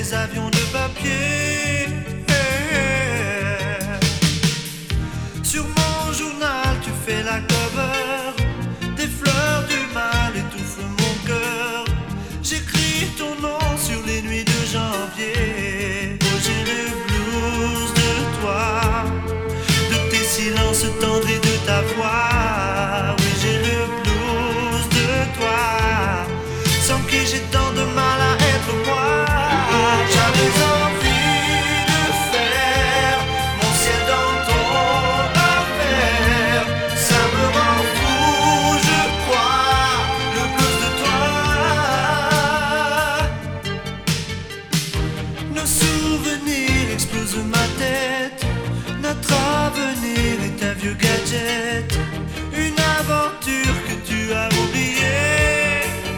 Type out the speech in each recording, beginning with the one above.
mes avions de papier. Sur mon journal, tu fais la cover. Des fleurs du mal étouffent mon cœur. J'écris ton nom sur les nuits de janvier. Oh, j'ai le blues de toi, de tes silences tendres et de ta voix. Oui, j'ai le blues de toi, sans qui j'ai tant de mal à être moi. J'avais envie de faire mon ciel dans ton affaire. Ça me rend fou, je crois, le blues de toi. Nos souvenirs explosent ma tête. Notre avenir est un vieux gadget, une aventure que tu as oubliée.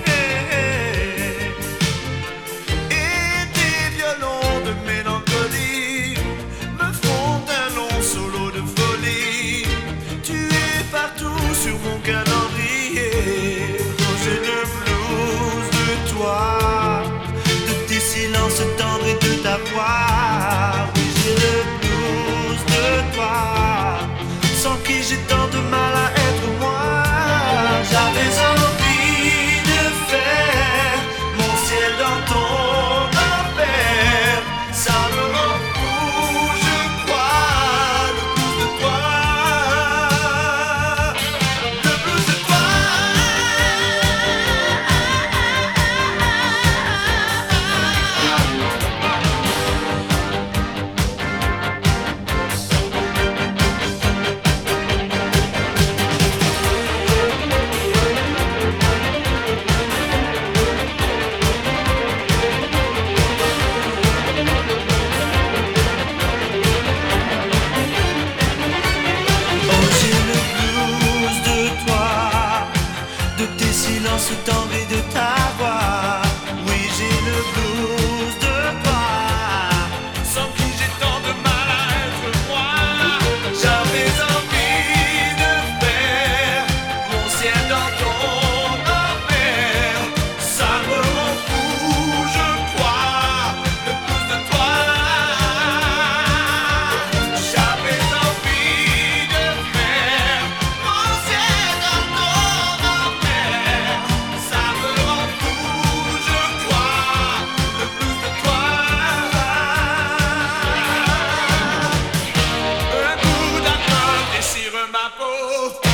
Et des violons de mélancolie me font un long solo de folie. Tu es partout sur mon calendrier. Oh, j'ai le blues de toi, de tes silences tendres et de ta voix. Oui, j'ai le blues de toi, sans qui j'ai tant de mal à être moi. J'avais envie de faire mon ciel dans ton enfer. Ça me rend fou, je crois, le blues de toi, le blues de toi. Silence tendre et de ta voix. Oui, j'ai le blues de toi, sans qui j'ai tant de mal à être moi. J'avais envie de faire mon ciel dans ton enfer. Ça me rend fou, je crois, le blues de toi. J'avais envie de faire mon ciel dans ton enfer. Ça me rend fou, je crois, le blues de toi. Un coup d'alcool déchire ma peau.